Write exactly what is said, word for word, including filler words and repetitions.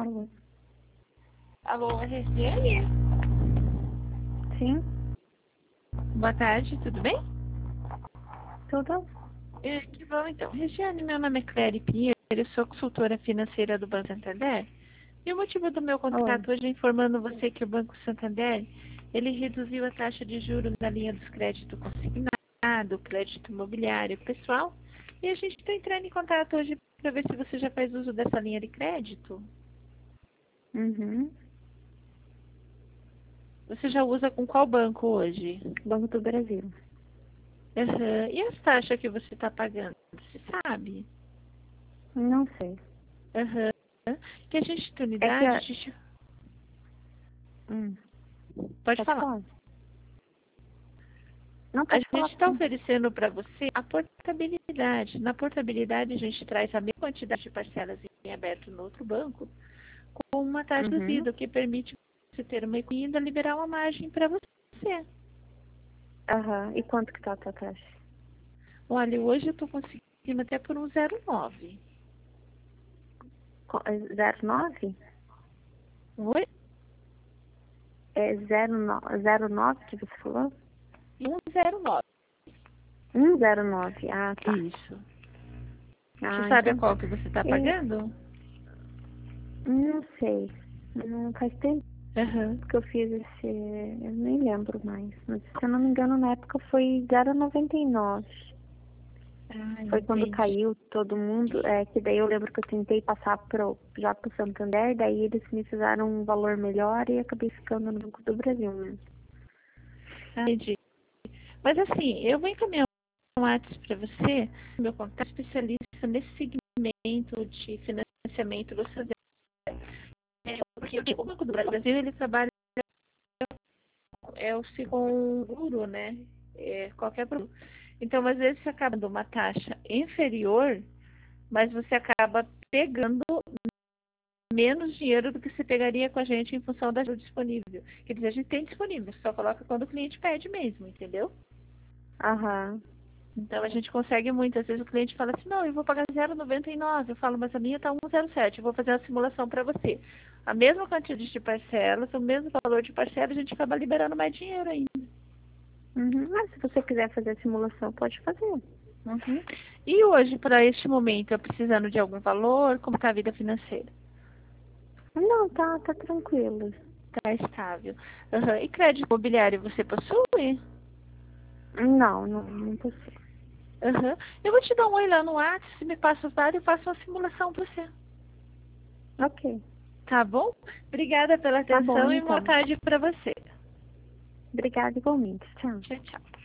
Alô? Alô, Regiane? Sim? Boa tarde, tudo bem? Tudo? É, que bom, então. Regiane, meu nome é Cléry Pinheiro, eu sou consultora financeira do Banco Santander. E o motivo do meu Oi. contato hoje é informando você que o Banco Santander, ele reduziu a taxa de juros na linha dos créditos consignado, crédito imobiliário pessoal. E a gente está entrando em contato hoje para ver se você já faz uso dessa linha de crédito. Uhum. Você já usa com qual banco hoje? Banco do Brasil. Aham. E as taxas que você está pagando? Você sabe? Não sei. Aham. Que a gente tem É que unidade, a a... gente... Hum, Pode pode falar. falar. Não, A pode falar gente está sim. oferecendo para você a portabilidade. Na portabilidade, a gente traz a mesma quantidade de parcelas em aberto no outro banco com uma taxa Uhum. reduzida, o que permite você ter uma economia e ainda liberar uma margem para você. Aham. E quanto que tá a tua taxa? Olha, hoje eu estou conseguindo até por um zero nove. Co- é zero nove? Oi? É zero no... zero nove que você falou? um zero nove. Um zero nove. Ah, tá. Isso. Você Ah, sabe a então tá. qual que você está E... pagando? Não sei. Não faz tempo Aham. que eu fiz esse... Eu nem lembro mais. Mas, se eu não me engano, na época foi zero noventa e nove. Ah, Foi quando entendi. caiu todo mundo, é que daí eu lembro que eu tentei passar pro, já pro Santander, daí eles me fizeram um valor melhor e acabei ficando no Banco do Brasil mesmo. Ah, entendi. Mas assim, eu vou encaminhar um WhatsApp para você, meu contato especialista nesse segmento de financiamento do Santander. É, porque o Banco do Brasil, ele trabalha, é o seguro, né? É, qualquer produto. Então, às vezes, você acaba dando uma taxa inferior, mas você acaba pegando menos dinheiro do que você pegaria com a gente em função da ajuda disponível. Quer dizer, a gente tem disponível, só coloca quando o cliente pede mesmo, entendeu? Aham. Então a gente consegue muito. Às vezes o cliente fala assim, não, eu vou pagar zero vírgula noventa e nove. Eu falo, mas a minha está um vírgula zero sete. Eu vou fazer a simulação para você. A mesma quantidade de parcelas, o mesmo valor de parcela, a gente acaba liberando mais dinheiro ainda. Uhum. Mas se você quiser fazer a simulação, pode fazer. Uhum. E hoje, para este momento, eu precisando de algum valor, como está a vida financeira? Não, tá, tá tranquilo. Está estável. Uhum. E crédito imobiliário você possui? Não, não, não possui. Uhum. Eu vou te dar um oi lá no WhatsApp, se me passa os dados, eu faço uma simulação para você. Ok. Tá bom? Obrigada pela Tá bom, atenção e boa então. tarde para você. Obrigada igualmente. Tchau. Tchau, tchau.